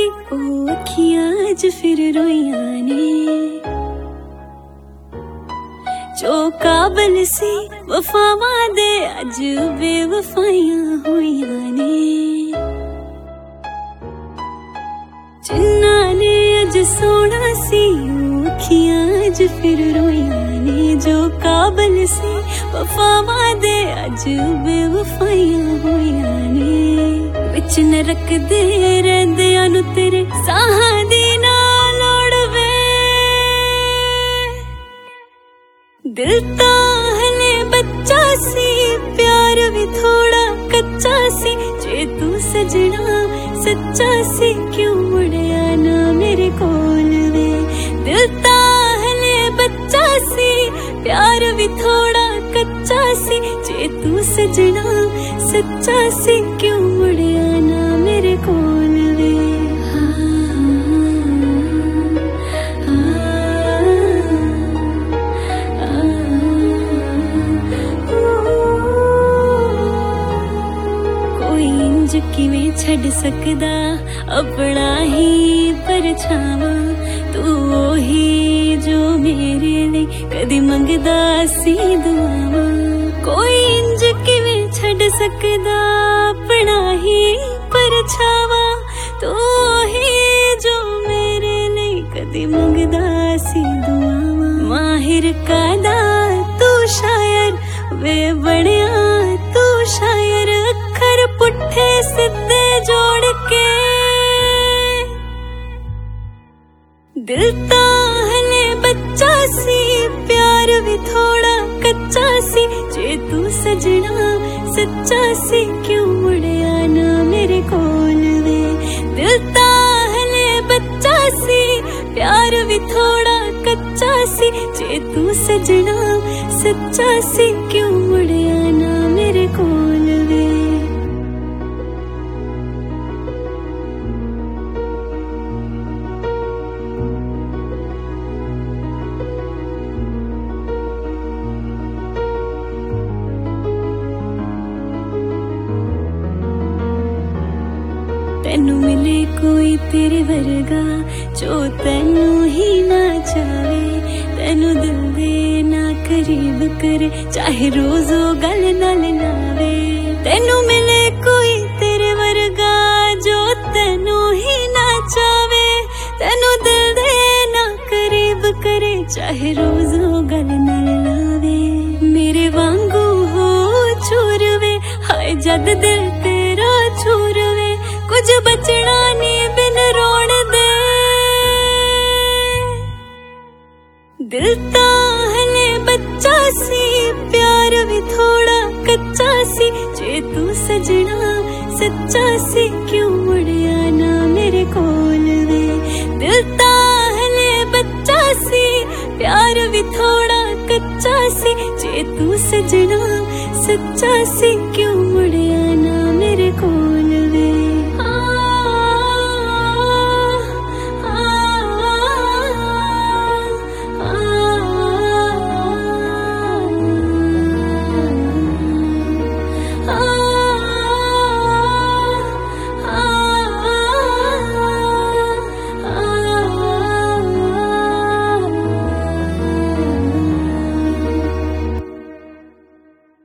ओ अखियां अज फिर रोइयां ने। जो काबल सी वफावां दे अज बेवफाइयां होइयां ने। जिन्ना ने अज सोना सी ओ अखियां अज फिर रोइयां ने। जो काबल सी वफावां दे अज बेवफाइयां होइयां ने। विच न रखदे रहिंदियां नू तेरे साहां दी ना लोड़ वे। दिल तां हले बच्चा सी प्यार भी थोड़ा कच्चा सी। जे तू सजना सच्चा सी क्यों मुड़िया ना मेरे कोल वे। दिल तां हले बच्चा सी प्यार भी थोड़ा कच्चा सी। जे तू सजना सच्चा सी क्यों मुड़िया ना मेरे कोल वे। कोई इंज किवें छड़ सकदा अपना ही परछावां। तू ओही जो मेरे लिए कदी मंगदा सी दुआवां। कोई इंज किवें छड़ सकदा अपना ही परछावां। तू ओही जो मेरे लिए कदी मंगदा सी दुआवां। माहिर कादा तू शायर वे बणिया तू शायर। अखर पुट्ठे सिद्धे जोड़ के दिल तां हले बच्चा सी प्यार भी थोड़ा कच्चा सी। जे तू सजना सच्चा सी क्यों मुड़िया ना मेरे कोल वे। दिल तां हले बच्चा सी प्यार भी थोड़ा कच्चा सी। जे तू सजना सच्चा सी क्यों मुड़िया ना मेरे कोल वे। तेनू मिले कोई तेरे वर्गा जो तेनू ही ना चाहे। तेनू दिल दे ना करीब करे चाहे रोज ओ गल नाल लावे। तेनू मिले कोई तेरे वर्गा जो तेनू ही ना चाहे। तेनू दिल दे ना करीब करे चाहे रोज ओ गल नाल लावे। मेरे वांगू हो छूरवे हाय जद दिल तेरा छूरवे। कुछ बचना नहीं बिन रोण दे। दिल तां हले बच्चा सी प्यार भी थोड़ा कच्चा सी। जे तू सजना सच्चा सी क्यों मुड़िया ना मेरे कोल वे। दिल तां हले बच्चा सी प्यार भी थोड़ा कच्चा सी। जे तू सजना सच्चा सी क्यों